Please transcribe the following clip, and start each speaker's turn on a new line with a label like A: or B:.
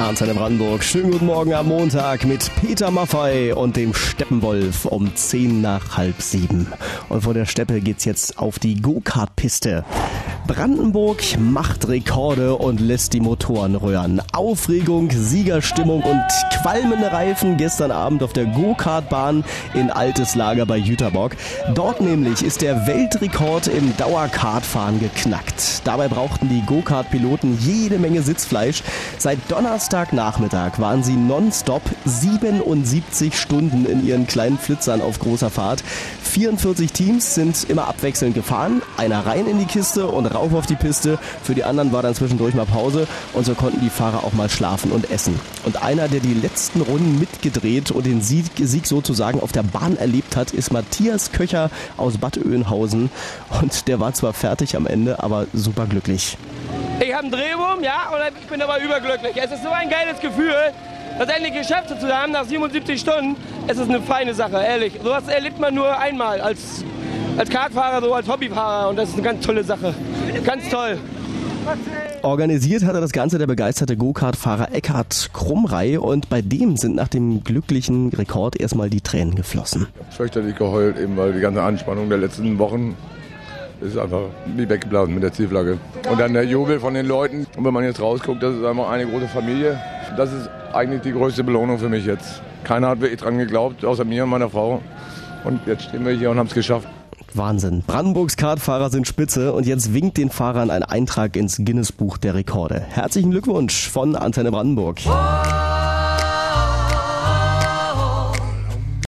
A: Antenne Brandenburg. Schönen guten Morgen am Montag mit Peter Maffay und dem Steppenwolf um 6:10. Und von der Steppe geht's jetzt auf die Go-Kart-Piste. Brandenburg macht Rekorde und lässt die Motoren röhren. Aufregung, Siegerstimmung und qualmende Reifen gestern Abend auf der Go-Kart-Bahn in Altes Lager bei Jüterbock. Dort nämlich ist der Weltrekord im Dauerkartfahren geknackt. Dabei brauchten die Go-Kart-Piloten jede Menge Sitzfleisch. Seit Donnerstagnachmittag waren sie nonstop 77 Stunden in ihren kleinen Flitzern auf großer Fahrt. 44 Teams sind immer abwechselnd gefahren. Einer rein in die Kiste und rauf auf die Piste. Für die anderen war dann zwischendurch mal Pause und so konnten die Fahrer auch mal schlafen und essen. Und einer, der die letzten Runden mitgedreht und den Sieg sozusagen auf der Bahn erlebt hat, ist Matthias Köcher aus Bad Oeynhausen. Und der war zwar fertig am Ende, aber super glücklich.
B: Ich habe einen Drehwurm, ja, und ich bin aber überglücklich. Es ist so ein geiles Gefühl, das endlich geschafft zu haben nach 77 Stunden. Es ist eine feine Sache, ehrlich. Sowas erlebt man nur einmal als Kartfahrer, so als Hobbyfahrer, und das ist eine ganz tolle Sache. Ganz toll.
A: Organisiert hatte das Ganze der begeisterte Go-Kart-Fahrer Eckhard Krumrei und bei dem sind nach dem glücklichen Rekord erstmal die Tränen geflossen.
C: Ich habe fürchterlich geheult, eben weil die ganze Anspannung der letzten Wochen ist einfach wie weggeblasen mit der Zielflagge. Und dann der Jubel von den Leuten. Und wenn man jetzt rausguckt, das ist einfach eine große Familie. Das ist eigentlich die größte Belohnung für mich jetzt. Keiner hat wirklich dran geglaubt, außer mir und meiner Frau. Und jetzt stehen wir hier und haben es geschafft.
A: Wahnsinn. Brandenburgs Kartfahrer sind spitze und jetzt winkt den Fahrern ein Eintrag ins Guinness-Buch der Rekorde. Herzlichen Glückwunsch von Antenne Brandenburg.